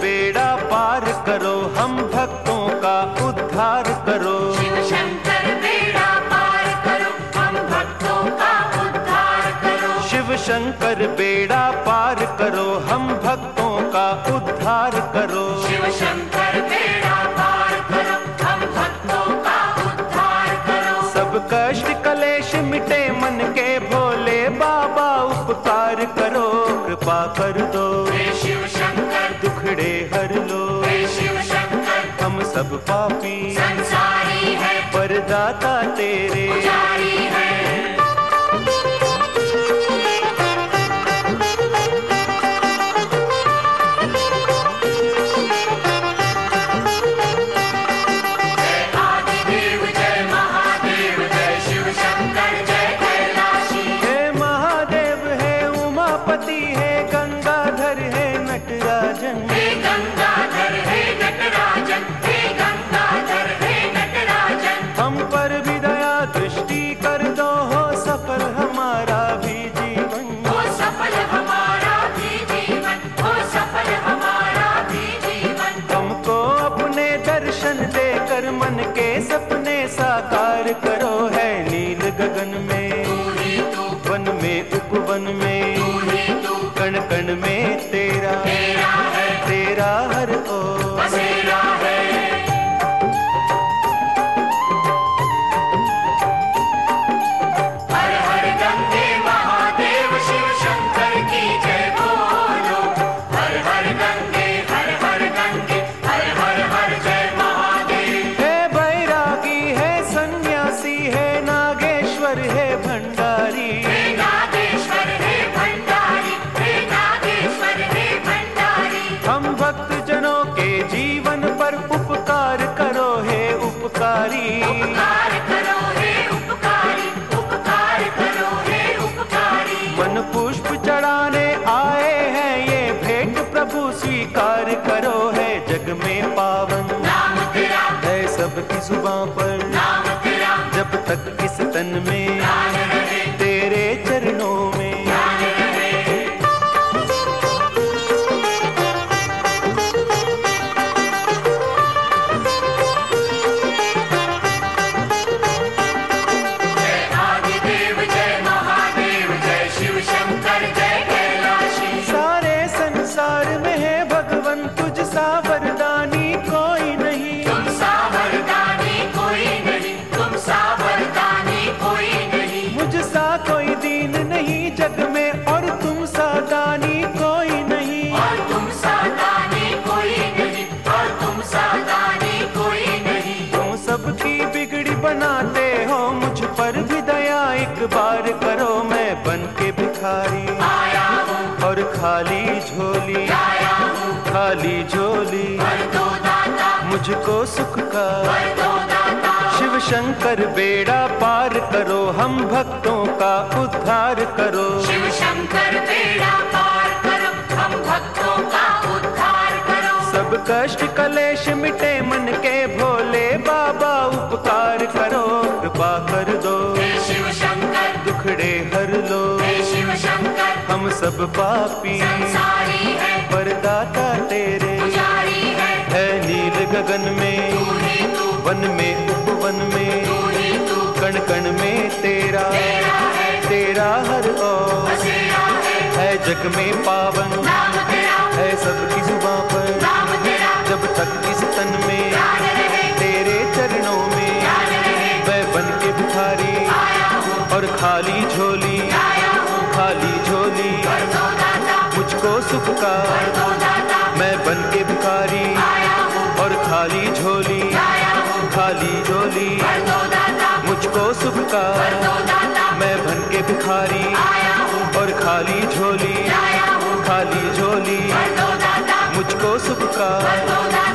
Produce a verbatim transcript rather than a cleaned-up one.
बेड़ा पार करो, हम भक्तों का उद्धार करो। शिव शंकर बेड़ा पार करो, हम भक्तों का उद्धार करो। शिव शंकर बेड़ा पार करो, हम भक्तों का उद्धार करो। शिव शंकर बेड़ा पार करो, हम भक्तों का उद्धार करो। सब कष्ट कलेश मिटे मन के, भोले बाबा उपकार करो। कृपा कर दो हे शिव शंकर, दुखड़े हर लो। हे शिव शंकर, हम सब पापी संसारी है, वरदाता तेरे। पुजारी है। है गंगाधर है नटराजन, हे गंगाधर है नटराजन, हे गंगाधर है नटराजन। हम पर भी दया दृष्टि कर दो, हो सफल हमारा भी जीवन। हो सफल हमारा भी जीवन, हो सफल हमारा भी जीवन। हमको अपने दर्शन देकर मन के सपने साकार करो। है नील गगन में तू ही तू, वन में उपवन में, तू ही तू, कण कण में तेरा तेरा है, तेरा हर ओ बसेरा है। हर हर गंगे महादेव शिव शंकर की जय बोलो। हर हर गंगे, हर हर गंगे, हर हर हर जय महादेव। है बैरागी है सन्यासी है नागेश्वर है भंडारी। हे नागेश्वर हे भंडारी, हे नागेश्वर हे भंडारी। हम भक्त जनों के जीवन पर उपकार करो हे उपकारी। उपकार करो हे उपकारी, उपकार करो हे उपकारी। मन पुष्प चढ़ाने आए हैं ये भेंट प्रभु स्वीकार करो। है जग में पावन नाम तेरा, है सबकी जुबां पर, नाम तेरा, जब तक इस तन में ध्यान रहे, तेरे चरणों में। ध्यान रहे। जय आदिदेव जय महादेव, जय शिव शंकर जय कैलाशी। सारे संसार में है भगवन तुझ सा वरदानी कोई नहीं। तुम सा वरदानी कोई नहीं, तुम सा वरदानी कोई नहीं। मुझ सा कोई दीन नहीं जग में, और तुम सा दानी कोई नहीं। और तुम सा दानी कोई नहीं, और तुम सा दानी कोई नहीं। तुम सबकी बिगड़ी बनाते हो, मुझ पर भी दया एक बार करो। मैं बन के भिखारी आया हूँ, और खाली झोली, आया हूँ, खाली झोली वर दो दाता, मुझको सुख का। वर दो दाता। शिव शंकर बेड़ा पार करो, हम भक्तों का उद्धार करो। शिव शंकर बेड़ा पार करो, हम भक्तों का उद्धार करो। सब कष्ट कलेश मिटे मन के, भोले बाबा उपकार करो। कृपा कर दो हे शिव शंकर, दुखड़े हर लो। हे शिव शंकर, हम सब पापी संसारी है, वरदाता तेरे। पुजारी है। है नील गगन में तू ही तू, वन में उपवन में, तू ही तू, कण कण में तेरा तेरा है, तेरा हर ओ बसेरा है। है जग में पावन नाम तेरा, है सबकी जुबां पर, नाम तेरा, जब तक इस तन में ध्यान रहे, तेरे चरणों में। ध्यान रहे। मैं बन के भिखारी आया हूँ, और खाली झोली, आया हूँ, खाली झोली वर दो दाता, मुझको सुख का। वर दो दाता। मैं बन के भिखारी आया हूँ, और खाली झोली, आया हूँ, खाली झोली वर दो दाता, मुझको सुख का। वर दो दाता। मैं बन के भिखारी आया हूँ, और खाली झोली, आया हूँ, खाली झोली वर दो दाता, मुझको सुख का। वर दो दाता।